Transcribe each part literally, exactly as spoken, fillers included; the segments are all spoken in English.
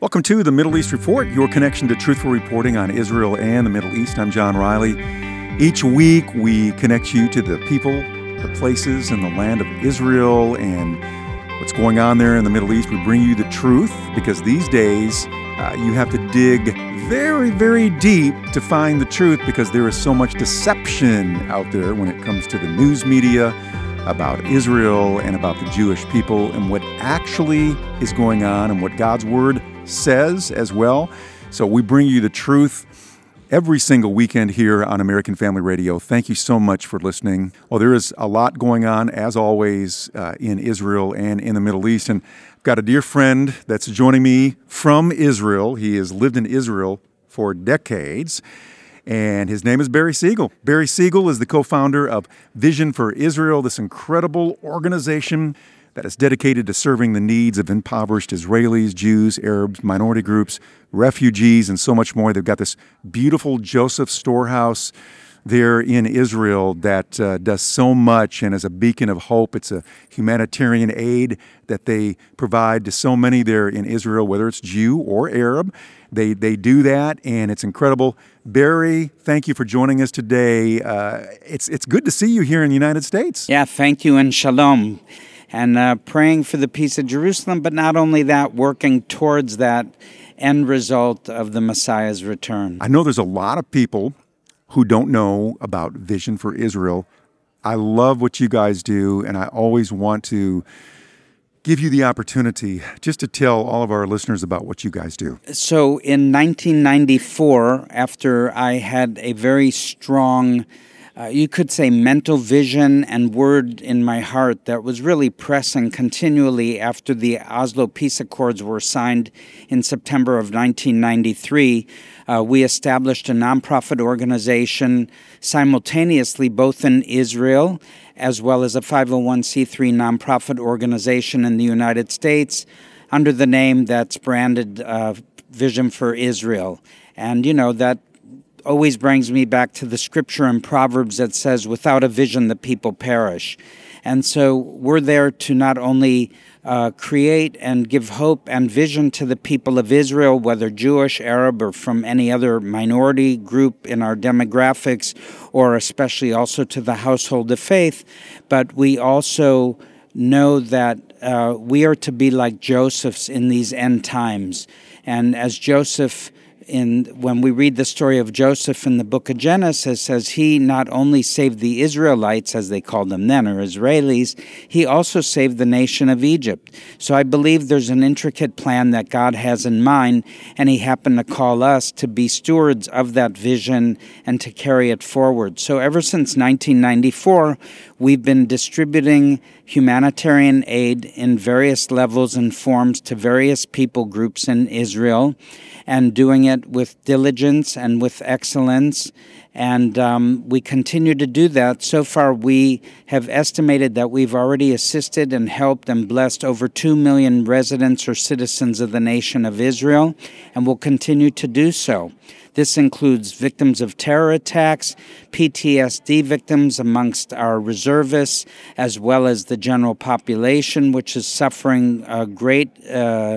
Welcome to the Middle East Report, your connection to truthful reporting on Israel and the Middle East. I'm John Riley. Each week, we connect you to the people, the places, and the land of Israel and what's going on there in the Middle East. We bring you the truth because these days, uh, you have to dig very, very deep to find the truth because there is so much deception out there when it comes to the news media about Israel and about the Jewish people and what actually is going on and what God's Word says as well. So we bring you the truth every single weekend here on American Family Radio. Thank you so much for listening. Well, there is a lot going on, as always, uh, in Israel and in the Middle East. And I've got a dear friend that's joining me from Israel. He has lived in Israel for decades. And his name is Barry Siegel. Barry Siegel is the co-founder of Vision for Israel, this incredible organization that is dedicated to serving the needs of impoverished Israelis, Jews, Arabs, minority groups, refugees, and so much more. They've got this beautiful Joseph Storehouse there in Israel that uh, does so much and is a beacon of hope. It's a humanitarian aid that they provide to so many there in Israel, whether it's Jew or Arab. They they do that, and it's incredible. Barry, thank you for joining us today. Uh, it's it's good to see you here in the United States. Yeah, thank you, and shalom. And uh, praying for the peace of Jerusalem, but not only that, working towards that end result of the Messiah's return. I know there's a lot of people who don't know about Vision for Israel. I love what you guys do, and I always want to give you the opportunity just to tell all of our listeners about what you guys do. So in nineteen ninety-four, after I had a very strong Uh, you could say mental vision and word in my heart that was really pressing continually after the Oslo Peace Accords were signed in September of nineteen ninety-three. Uh, we established a nonprofit organization simultaneously both in Israel as well as a five oh one c three nonprofit organization in the United States under the name that's branded uh, Vision for Israel. And, you know, that always brings me back to the scripture in Proverbs that says, without a vision, the people perish. And so we're there to not only uh, create and give hope and vision to the people of Israel, whether Jewish, Arab, or from any other minority group in our demographics, or especially also to the household of faith, but we also know that uh, we are to be like Joseph's in these end times. And as Joseph In, when we read the story of Joseph in the book of Genesis, says he not only saved the Israelites, as they called them then, or Israelis, he also saved the nation of Egypt. So I believe there's an intricate plan that God has in mind, and he happened to call us to be stewards of that vision and to carry it forward. So ever since nineteen ninety-four, we've been distributing humanitarian aid in various levels and forms to various people groups in Israel, and doing it with diligence and with excellence. And um, we continue to do that. So far, we have estimated that we've already assisted and helped and blessed over two million residents or citizens of the nation of Israel, and will continue to do so. This includes victims of terror attacks, P T S D victims amongst our reservists, as well as the general population, which is suffering uh, great uh,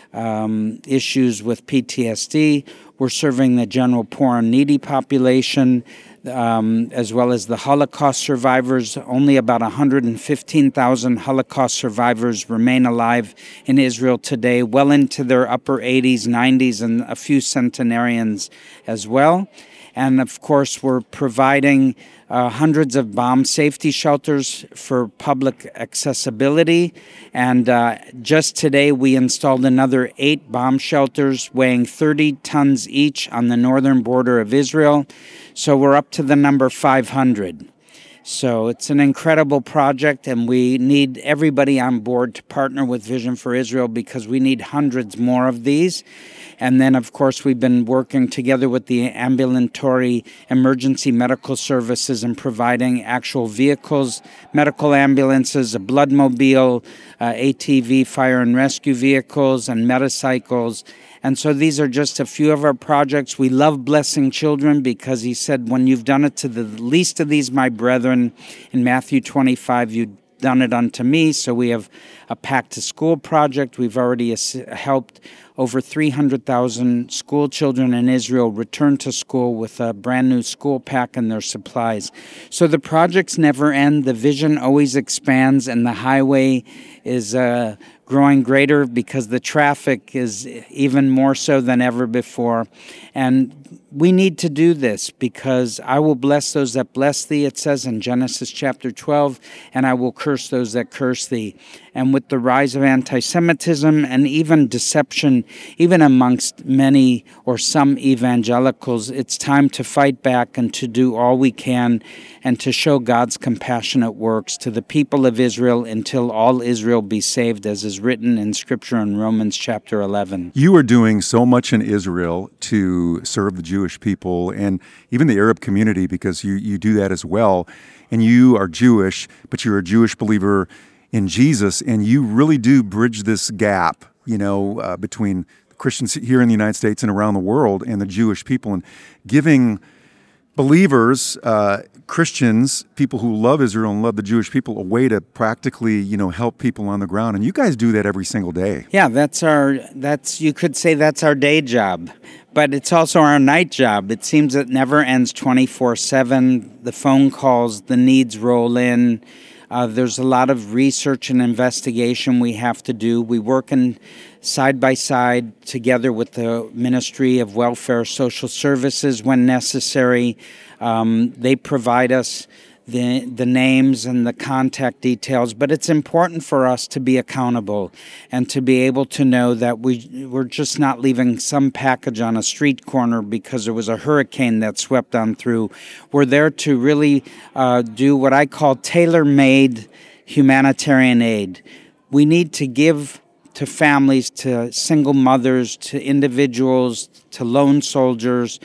um, issues with P T S D. We're serving the general poor and needy population, um, as well as the Holocaust survivors. Only about one hundred fifteen thousand Holocaust survivors remain alive in Israel today, well into their upper eighties, nineties, and a few centenarians as well. And of course, we're providing uh, hundreds of bomb safety shelters for public accessibility. And uh, just today, we installed another eight bomb shelters weighing thirty tons each on the northern border of Israel. So we're up to the number five hundred. So it's an incredible project, and we need everybody on board to partner with Vision for Israel because we need hundreds more of these. And then, of course, we've been working together with the ambulatory emergency medical services and providing actual vehicles, medical ambulances, a bloodmobile, uh, A T V, fire and rescue vehicles, and motorcycles. And so these are just a few of our projects. We love blessing children because he said, when you've done it to the least of these, my brethren, in Matthew twenty-five, you've done it unto me. So we have a Pack to School project. We've already ass- helped over three hundred thousand school children in Israel return to school with a brand new school pack and their supplies. So the projects never end. The vision always expands, and the highway is uh, growing greater because the traffic is even more so than ever before. And we need to do this because I will bless those that bless thee, it says in Genesis chapter twelve, and I will curse those that curse thee. And with the rise of anti-Semitism and even deception, even amongst many or some evangelicals, it's time to fight back and to do all we can and to show God's compassionate works to the people of Israel until all Israel be saved, as is written in Scripture in Romans chapter eleven. You are doing so much in Israel to serve the Jewish people and even the Arab community, because you, you do that as well. And you are Jewish, but you're a Jewish believer in Jesus, and you really do bridge this gap, you know, uh, between Christians here in the United States and around the world and the Jewish people, and giving believers, uh, Christians, people who love Israel and love the Jewish people, a way to practically, you know, help people on the ground. And you guys do that every single day. Yeah, that's our, that's, you could say that's our day job, but it's also our night job. It seems it never ends twenty-four seven. The phone calls, the needs roll in. Uh, there's a lot of research and investigation we have to do. We work in side by side together with the Ministry of Welfare Social Services when necessary. Um, they provide us the the names and the contact details, but it's important for us to be accountable and to be able to know that we, we're just not leaving some package on a street corner because there was a hurricane that swept on through. We're there to really uh, do what I call tailor-made humanitarian aid. We need to give to families, to single mothers, to individuals, to lone soldiers,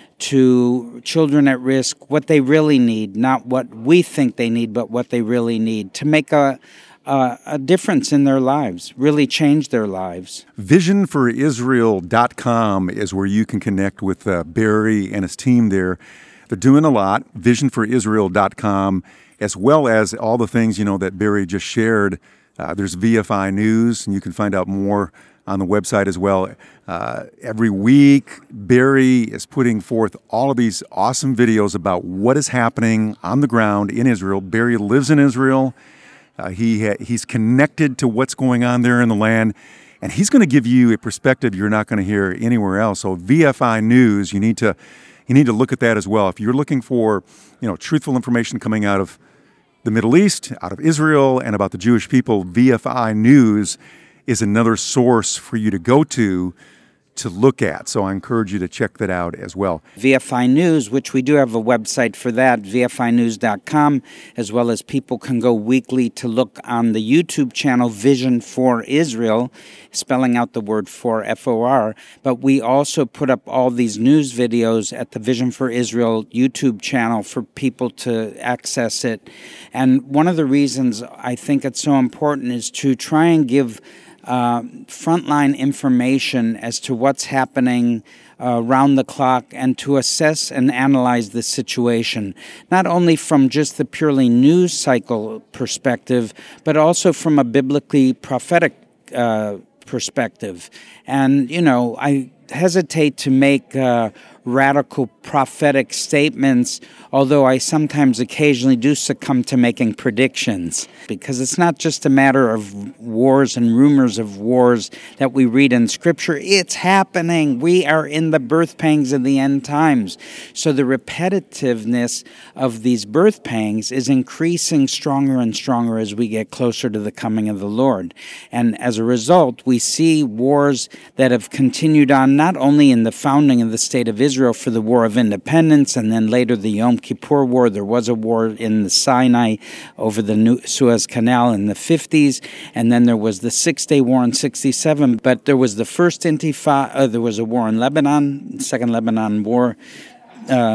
to children at risk, what they really need, not what we think they need, but what they really need to make a, a, a difference in their lives, really change their lives. vision for israel dot com is where you can connect with uh, Barry and his team there. They're doing a lot, vision for israel dot com, as well as all the things, you know, that Barry just shared. Uh, there's V F I News, and you can find out more on the website as well. Uh, every week, Barry is putting forth all of these awesome videos about what is happening on the ground in Israel. Barry lives in Israel. Uh, he ha- he's connected to what's going on there in the land, and he's going to give you a perspective you're not going to hear anywhere else. So V F I News, you need to you need to look at that as well. If you're looking for, you know, truthful information coming out of the Middle East, out of Israel, and about the Jewish people, V F I News is another source for you to go to to look at. So I encourage you to check that out as well. V F I News, which we do have a website for that, v f i news dot com, as well as people can go weekly to look on the YouTube channel Vision for Israel, spelling out the word for, F O R. But we also put up all these news videos at the Vision for Israel YouTube channel for people to access it. And one of the reasons I think it's so important is to try and give Uh, frontline information as to what's happening uh, round the clock and to assess and analyze the situation, not only from just the purely news cycle perspective, but also from a biblically prophetic uh, perspective. And, you know, I hesitate to make uh, radical prophetic statements, although I sometimes occasionally do succumb to making predictions, because it's not just a matter of wars and rumors of wars that we read in Scripture. It's happening. We are in the birth pangs of the end times. So the repetitiveness of these birth pangs is increasing stronger and stronger as we get closer to the coming of the Lord. And as a result, we see wars that have continued on not only in the founding of the State of Israel for the War of Independence, and then later the Yom Kippur War. There was a war in the Sinai over the New Suez Canal in the fifties, and then there was the Six-Day War in sixty-seven. But there was the first Intifada, uh, there was a war in Lebanon, Second Lebanon War, uh,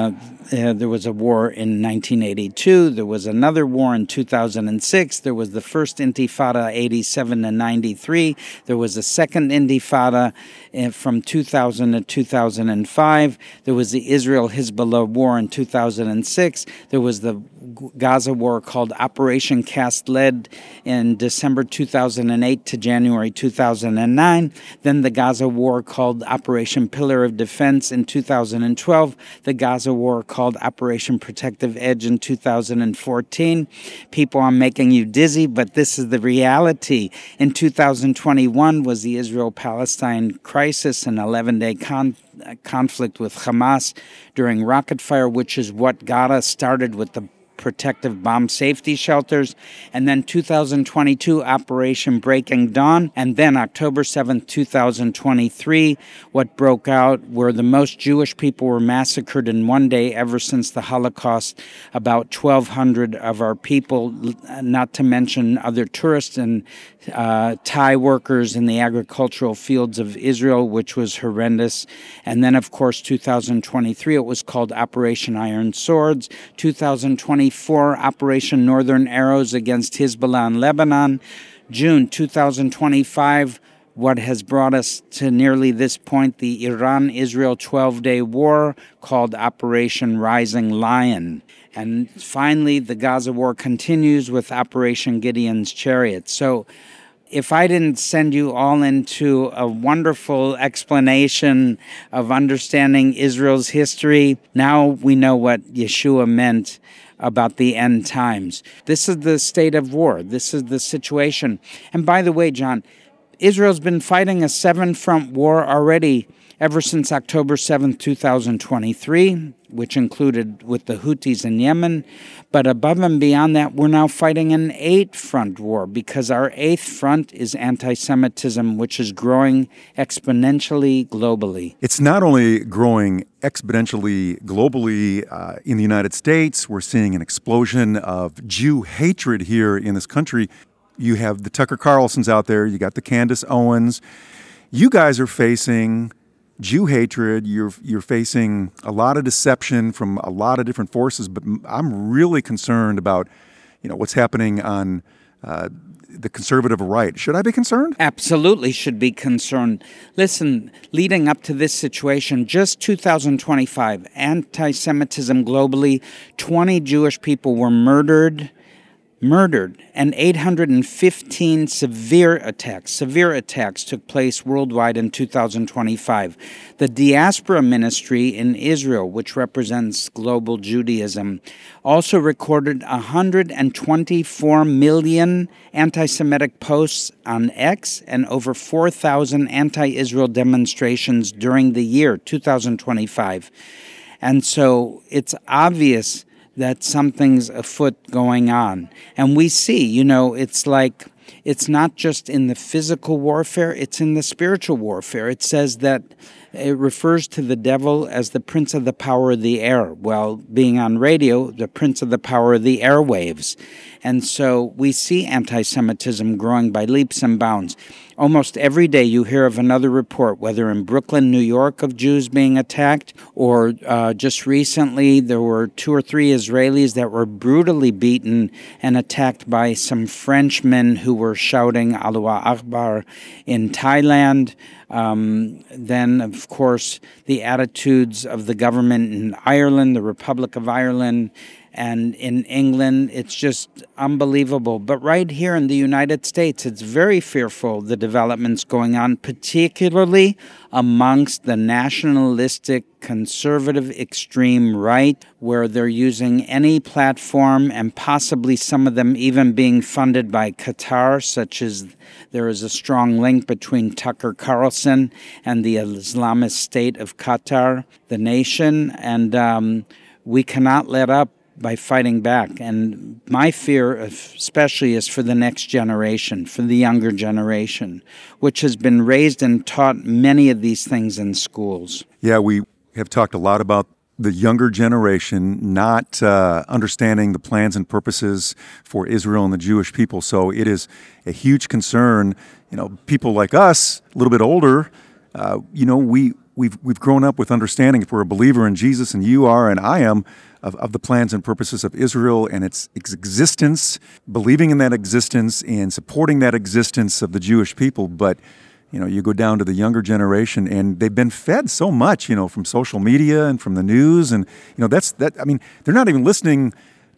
Uh, there was a war in nineteen eighty-two. There was another war in two thousand six. There was the first Intifada, eighty-seven to ninety-three. There was a second Intifada uh, from two thousand to two thousand five. There was the Israel-Hezbollah war in two thousand six. There was the Gaza war called Operation Cast Lead in December two thousand eight to January two thousand nine. Then the Gaza war called Operation Pillar of Defense in two thousand twelve. The Gaza war called Operation Protective Edge in two thousand fourteen. People, I'm making you dizzy, but this is the reality. In two thousand twenty-one was the Israel-Palestine crisis, an eleven-day con- conflict with Hamas during rocket fire, which is what got us started with the protective bomb safety shelters, and then two thousand twenty-two Operation Breaking Dawn, and then October seventh, two thousand twenty-three, what broke out where the most Jewish people were massacred in one day ever since the Holocaust, about twelve hundred of our people, not to mention other tourists and uh, Thai workers in the agricultural fields of Israel, which was horrendous. And then, of course, two thousand twenty-three, it was called Operation Iron Swords. two thousand twenty-four, Operation Northern Arrows against Hezbollah in Lebanon. June two thousand twenty-five, what has brought us to nearly this point, the Iran-Israel twelve-day war called Operation Rising Lion. And finally, the Gaza war continues with Operation Gideon's Chariot. So if I didn't send you all into a wonderful explanation of understanding Israel's history, now we know what Yeshua meant about the end times. This is the state of war. This is the situation. And by the way, John, Israel's been fighting a seven-front war already ever since October seventh, two thousand twenty-three, which included with the Houthis in Yemen. But above and beyond that, we're now fighting an eight-front war because our eighth front is anti-Semitism, which is growing exponentially globally. It's not only growing exponentially globally uh, in the United States. We're seeing an explosion of Jew hatred here in this country. You have the Tucker Carlsons out there. You got the Candace Owens. You guys are facing Jew hatred. You're you're facing a lot of deception from a lot of different forces. But I'm really concerned about, you know, what's happening on uh, the conservative right. Should I be concerned? Absolutely should be concerned. Listen, leading up to this situation, just two thousand twenty-five, anti-Semitism globally, twenty Jewish people were murdered. Murdered, and eight hundred fifteen severe attacks, severe attacks took place worldwide in two thousand twenty-five. The Diaspora Ministry in Israel, which represents global Judaism, also recorded one hundred twenty-four million anti-Semitic posts on X and over four thousand anti-Israel demonstrations during the year two thousand twenty-five. And so it's obvious that something's afoot going on. And we see, you know, it's like, it's not just in the physical warfare, it's in the spiritual warfare. It says that it refers to the devil as the prince of the power of the air. Well, being on radio, the prince of the power of the airwaves. And so we see anti-Semitism growing by leaps and bounds. Almost every day you hear of another report, whether in Brooklyn, New York, of Jews being attacked, or uh, just recently there were two or three Israelis that were brutally beaten and attacked by some Frenchmen who were shouting Allahu Akbar in Thailand. Um, then, of course, the attitudes of the government in Ireland, the Republic of Ireland, and in England, it's just unbelievable. But right here in the United States, it's very fearful, the developments going on, particularly amongst the nationalistic, conservative, extreme right, where they're using any platform and possibly some of them even being funded by Qatar, such as there is a strong link between Tucker Carlson and the Islamist State of Qatar, the nation, and um, we cannot let up by fighting back. And my fear especially is for the next generation, for the younger generation, which has been raised and taught many of these things in schools. Yeah, we have talked a lot about the younger generation not uh, understanding the plans and purposes for Israel and the Jewish people. So it is a huge concern. You know, people like us, a little bit older, uh, you know, we we've we've grown up with understanding, if we're a believer in Jesus, and you are and I am, of, of the plans and purposes of Israel and its, its existence, believing in that existence and supporting that existence of the Jewish people. But, you know, you go down to the younger generation and they've been fed so much, you know, from social media and from the news. And, you know, that's that. I mean, they're not even listening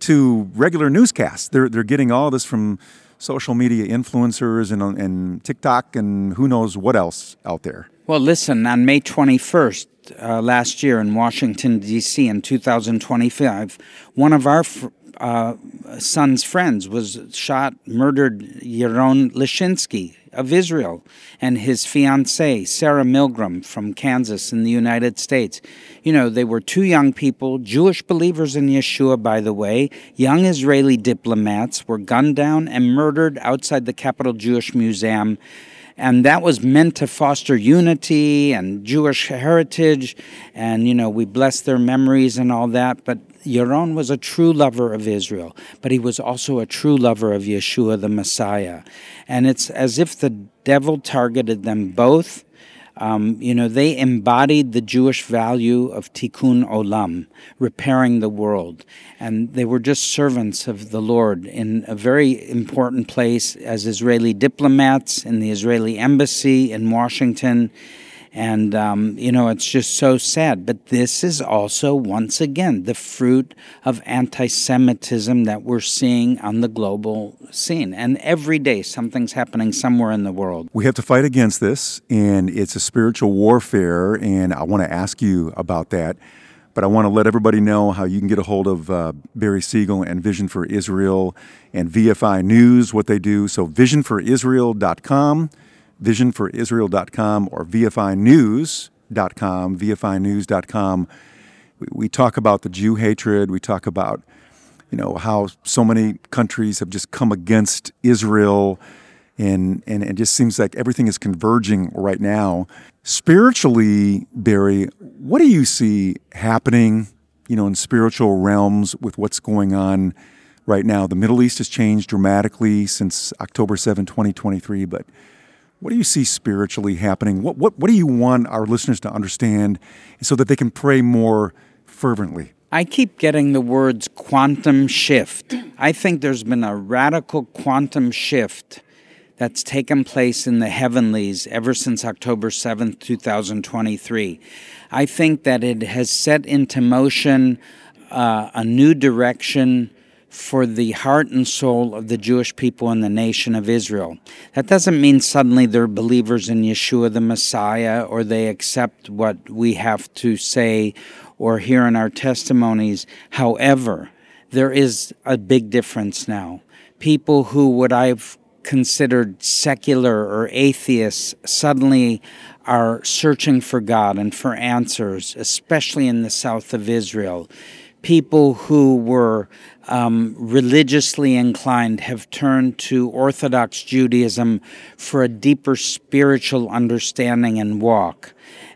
to regular newscasts. They're they're getting all this from social media influencers and, and TikTok and who knows what else out there. Well, listen, on May twenty-first uh, last year in Washington, D C in two thousand twenty-five, one of our fr- uh, son's friends was shot, murdered, Yaron Lishinsky of Israel, and his fiancée, Sarah Milgram from Kansas in the United States. You know, they were two young people, Jewish believers in Yeshua, by the way, young Israeli diplomats, were gunned down and murdered outside the Capitol Jewish Museum. And that was meant to foster unity and Jewish heritage. And, you know, we bless their memories and all that. But Yaron was a true lover of Israel. But he was also a true lover of Yeshua, the Messiah. And it's as if the devil targeted them both. Um, you know, they embodied the Jewish value of tikkun olam, repairing the world. And they were just servants of the Lord in a very important place as Israeli diplomats in the Israeli embassy in Washington. And, um, you know, it's just so sad. But this is also, once again, the fruit of anti-Semitism that we're seeing on the global scene. And every day, something's happening somewhere in the world. We have to fight against this, and it's a spiritual warfare, and I want to ask you about that. But I want to let everybody know how you can get a hold of uh, Barry Siegel and Vision for Israel and V F I News, what they do. So vision for israel dot com. vision for israel dot com or v f i news dot com, v f i news dot com. We, we talk about the Jew hatred. We talk about, you know, how so many countries have just come against Israel, and, and it just seems like everything is converging right now. Spiritually, Barry, what do you see happening, you know, in spiritual realms with what's going on right now? The Middle East has changed dramatically since October seventh, twenty twenty-three, but what do you see spiritually happening? What what what do you want our listeners to understand so that they can pray more fervently? I keep getting the words quantum shift. I think there's been a radical quantum shift that's taken place in the heavenlies ever since October seventh, twenty twenty-three. I think that it has set into motion uh, a new direction for the heart and soul of the Jewish people in the nation of Israel. That doesn't mean suddenly they're believers in Yeshua the Messiah, or they accept what we have to say or hear in our testimonies. However, there is a big difference now. People who what I've considered secular or atheists suddenly are searching for God and for answers, especially in the south of Israel. People who were um, religiously inclined have turned to Orthodox Judaism for a deeper spiritual understanding and walk.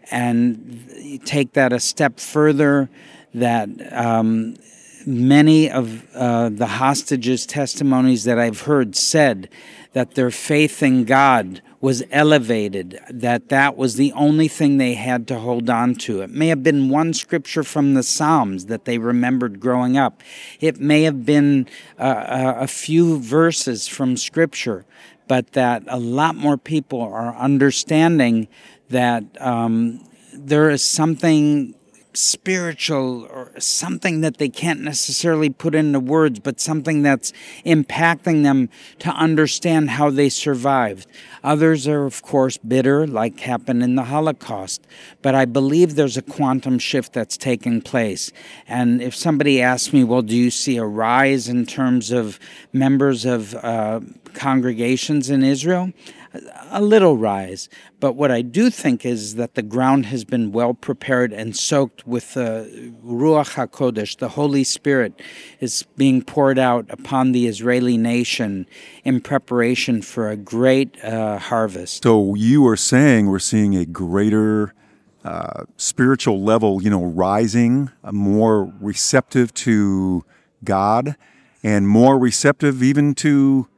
And take that a step further, that um, many of uh, the hostages' testimonies that I've heard said that their faith in God was elevated, that that was the only thing they had to hold on to. It may have been one scripture from the Psalms that they remembered growing up. It may have been uh, a few verses from Scripture, but that a lot more people are understanding that um, there is something spiritual or something that they can't necessarily put into words, but something that's impacting them to understand how they survived. Others are, of course, bitter, like happened in the Holocaust. But I believe there's a quantum shift that's taking place. And if somebody asks me, well, do you see a rise in terms of members of uh, congregations in Israel? A little rise. But what I do think is that the ground has been well prepared and soaked with the Ruach HaKodesh. The Holy Spirit is being poured out upon the Israeli nation in preparation for a great uh, harvest. So you are saying we're seeing a greater uh, spiritual level, you know, rising, uh, more receptive to God, and more receptive even to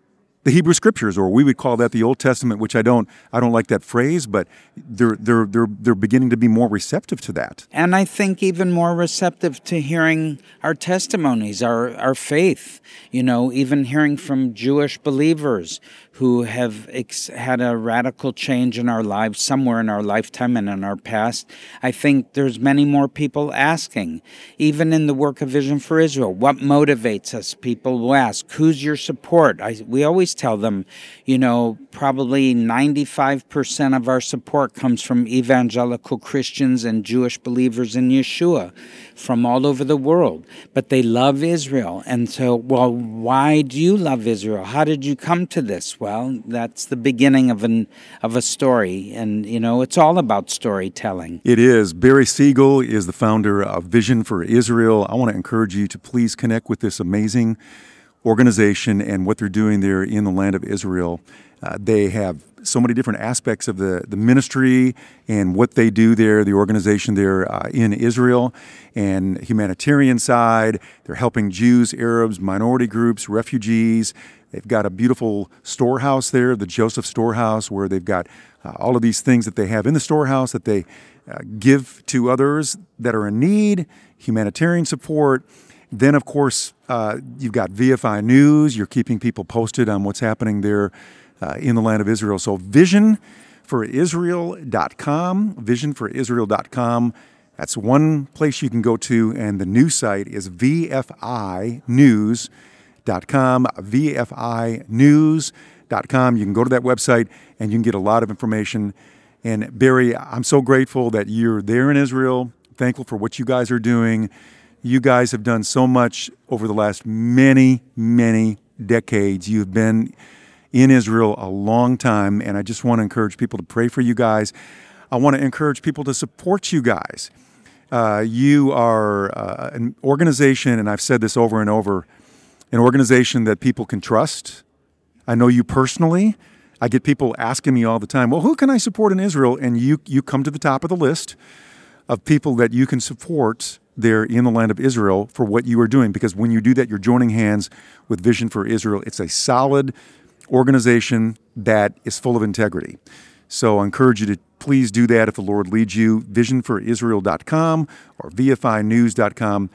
the Hebrew Scriptures, or we would call that the Old Testament, which I don't I don't like that phrase, but they're they're they're they're beginning to be more receptive to that. And I think even more receptive to hearing our testimonies, our our faith. You know, even hearing from Jewish believers who have ex- had a radical change in our lives somewhere in our lifetime and in our past. I think there's many more people asking, even in the work of Vision for Israel, what motivates us? People will ask, who's your support? I, we always tell them, you know, probably ninety-five percent of our support comes from evangelical Christians and Jewish believers in Yeshua from all over the world. But they love Israel. And so, well, why do you love Israel? How did you come to this? Well, that's the beginning of an of a story. And, you know, it's all about storytelling. It is. Barry Siegel is the founder of Vision for Israel. I want to encourage you to please connect with this amazing organization and what they're doing there in the land of Israel. Uh, they have so many different aspects of the, the ministry and what they do there, the organization there uh, in Israel, and humanitarian side. They're helping Jews, Arabs, minority groups, refugees. They've got a beautiful storehouse there, the Joseph Storehouse, where they've got uh, all of these things that they have in the storehouse that they uh, give to others that are in need, humanitarian support. Then, of course, uh, you've got V F I News. You're keeping people posted on what's happening there uh, in the land of Israel. So vision for israel dot com, vision for israel dot com. That's one place you can go to, and the new site is V F I news dot com, V F I news dot com. You can go to that website, and you can get a lot of information. And Barry, I'm so grateful that you're there in Israel, thankful for what you guys are doing. You guys have done so much over the last many, many decades. You've been in Israel a long time, and I just want to encourage people to pray for you guys. I want to encourage people to support you guys. Uh, you are uh, an organization, and I've said this over and over, an organization that people can trust. I know you personally. I get people asking me all the time, well, who can I support in Israel? And you you come to the top of the list of people that you can support there in the land of Israel for what you are doing. Because when you do that, you're joining hands with Vision for Israel. It's a solid organization that is full of integrity. So I encourage you to please do that if the Lord leads you, vision for israel dot com or V F I news dot com.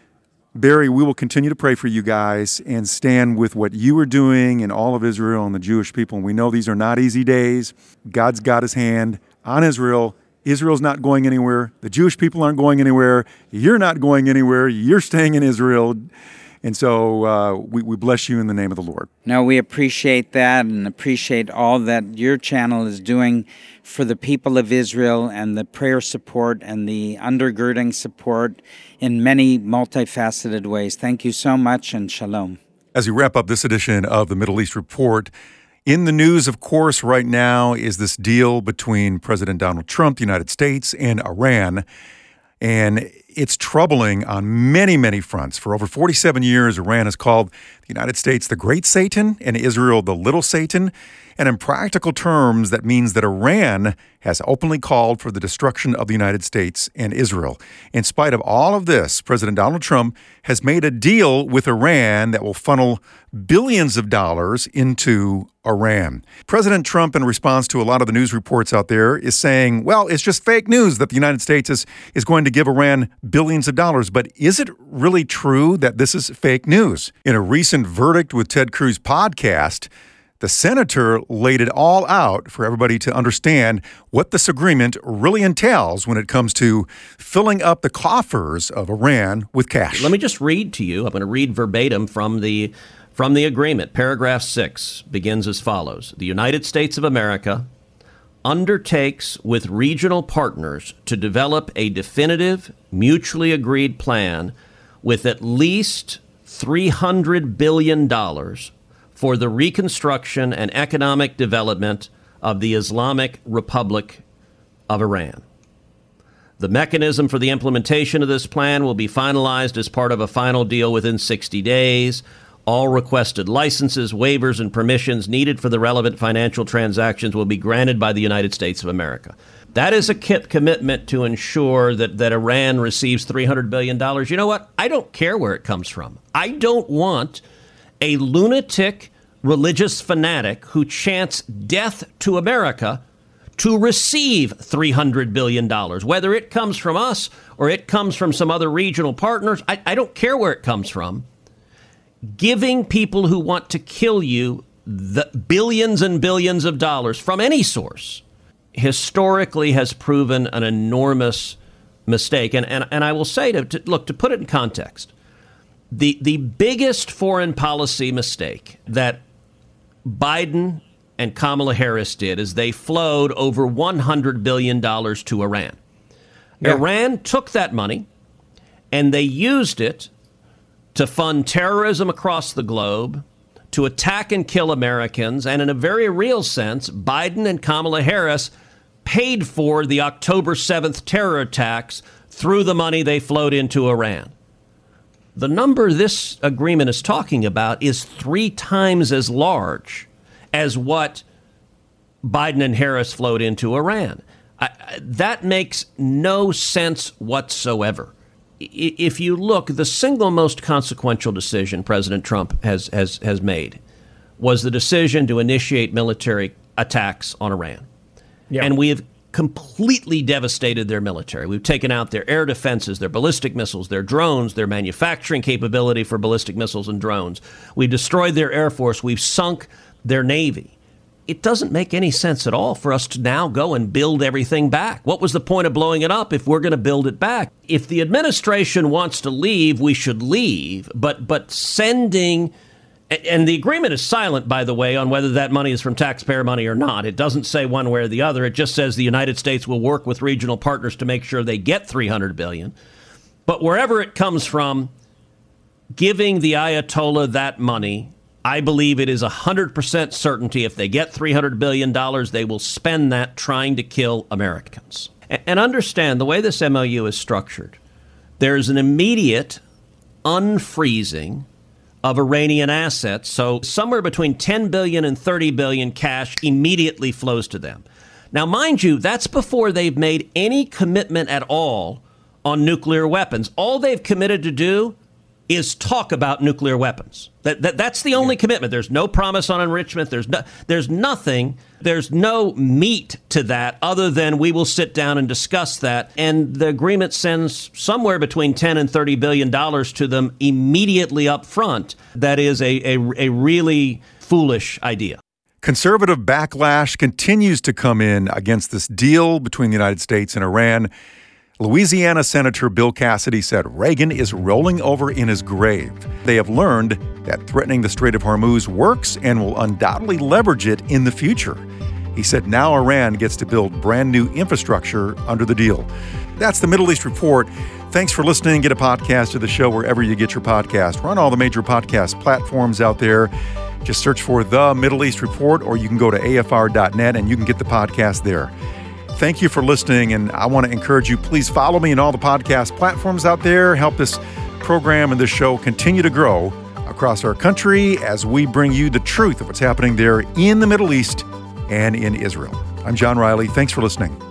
Barry, we will continue to pray for you guys and stand with what you are doing in all of Israel and the Jewish people. And we know these are not easy days. God's got his hand on Israel. Israel's not going anywhere. The Jewish people aren't going anywhere. You're not going anywhere. You're staying in Israel. And so uh, we, we bless you in the name of the Lord. No, we appreciate that and appreciate all that your channel is doing for the people of Israel and the prayer support and the undergirding support in many multifaceted ways. Thank you so much, and shalom. As we wrap up this edition of the Middle East Report, in the news, of course, right now is this deal between President Donald Trump, the United States, and Iran. And it's troubling on many, many fronts. For over forty-seven years, Iran has called the United States the Great Satan and Israel the Little Satan. And in practical terms, that means that Iran has openly called for the destruction of the United States and Israel. In spite of all of this, President Donald Trump has made a deal with Iran that will funnel billions of dollars into Iran. President Trump, in response to a lot of the news reports out there, is saying, well, it's just fake news that the United States is, is going to give Iran billions of dollars. But is it really true that this is fake news? In a recent Verdict with Ted Cruz podcast, the senator laid it all out for everybody to understand what this agreement really entails when it comes to filling up the coffers of Iran with cash. Let me just read to you. I'm going to read verbatim from the from the agreement. Paragraph six begins as follows. The United States of America undertakes with regional partners to develop a definitive, mutually agreed plan with at least three hundred billion dollars for the reconstruction and economic development of the Islamic Republic of Iran. The mechanism for the implementation of this plan will be finalized as part of a final deal within sixty days. All requested licenses, waivers, and permissions needed for the relevant financial transactions will be granted by the United States of America. That is a commitment to ensure that, that Iran receives three hundred billion dollars. You know what? I don't care where it comes from. I don't want a lunatic religious fanatic who chants death to America to receive three hundred billion dollars. Whether it comes from us or it comes from some other regional partners, I, I don't care where it comes from. Giving people who want to kill you the billions and billions of dollars from any source historically has proven an enormous mistake. And, and, and I will say, to, to look, to put it in context, the, the biggest foreign policy mistake that Biden and Kamala Harris did is they flowed over one hundred billion dollars to Iran. Yeah. Iran took that money and they used it to fund terrorism across the globe, to attack and kill Americans. And in a very real sense, Biden and Kamala Harris paid for the October seventh terror attacks through the money they flowed into Iran. The number this agreement is talking about is three times as large as what Biden and Harris flowed into Iran. I, that makes no sense whatsoever. If you look, the single most consequential decision President Trump has, has, has made was the decision to initiate military attacks on Iran. Yep. And we have completely devastated their military. We've taken out their air defenses, their ballistic missiles, their drones, their manufacturing capability for ballistic missiles and drones. We've destroyed their air force. We've sunk their Navy. It doesn't make any sense at all for us to now go and build everything back. What was the point of blowing it up if we're going to build it back? If the administration wants to leave, we should leave. But but sending, and the agreement is silent, by the way, on whether that money is from taxpayer money or not. It doesn't say one way or the other. It just says the United States will work with regional partners to make sure they get three hundred billion dollars. But wherever it comes from, giving the Ayatollah that money, I believe it is one hundred percent certainty if they get three hundred billion dollars, they will spend that trying to kill Americans. And understand the way this M O U is structured. There's an immediate unfreezing of Iranian assets. So somewhere between ten billion dollars and thirty billion dollars cash immediately flows to them. Now, mind you, that's before they've made any commitment at all on nuclear weapons. All they've committed to do is talk about nuclear weapons. That, that that's the only yeah. commitment. There's no promise on enrichment. There's no, there's nothing. There's no meat to that other than we will sit down and discuss that. And the agreement sends somewhere between ten and thirty billion dollars to them immediately up front. That is a, a, a really foolish idea. Conservative backlash continues to come in against this deal between the United States and Iran. Louisiana Senator Bill Cassidy said Reagan is rolling over in his grave. They have learned that threatening the Strait of Hormuz works and will undoubtedly leverage it in the future. He said now Iran gets to build brand new infrastructure under the deal. That's the Middle East Report. Thanks for listening. Get a podcast of the show wherever you get your podcast. We're on all the major podcast platforms out there. Just search for The Middle East Report, or you can go to A F R dot net and you can get the podcast there. Thank you for listening, and I want to encourage you, please follow me in all the podcast platforms out there. Help this program and this show continue to grow across our country as we bring you the truth of what's happening there in the Middle East and in Israel. I'm John Riley. Thanks for listening.